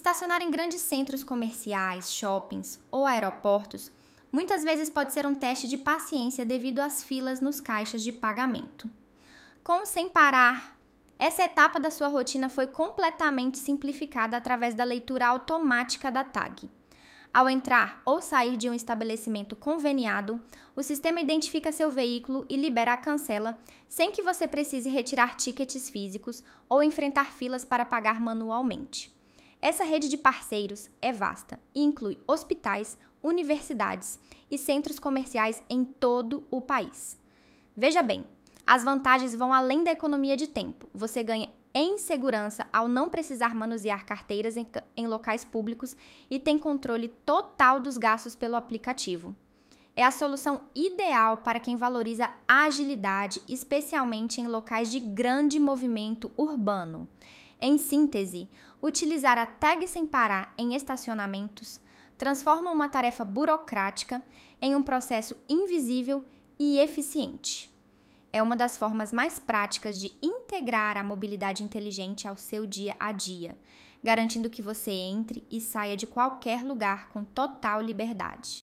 Estacionar em grandes centros comerciais, shoppings ou aeroportos muitas vezes pode ser um teste de paciência devido às filas nos caixas de pagamento. Com o Sem Parar, essa etapa da sua rotina foi completamente simplificada através da leitura automática da tag. Ao entrar ou sair de um estabelecimento conveniado, o sistema identifica seu veículo e libera a cancela, sem que você precise retirar tickets físicos ou enfrentar filas para pagar manualmente. Essa rede de parceiros é vasta e inclui hospitais, universidades e centros comerciais em todo o país. Veja bem, as vantagens vão além da economia de tempo. Você ganha em segurança ao não precisar manusear carteiras em locais públicos e tem controle total dos gastos pelo aplicativo. É a solução ideal para quem valoriza a agilidade, especialmente em locais de grande movimento urbano. Em síntese, utilizar a tag Sem Parar em estacionamentos transforma uma tarefa burocrática em um processo invisível e eficiente. É uma das formas mais práticas de integrar a mobilidade inteligente ao seu dia a dia, garantindo que você entre e saia de qualquer lugar com total liberdade.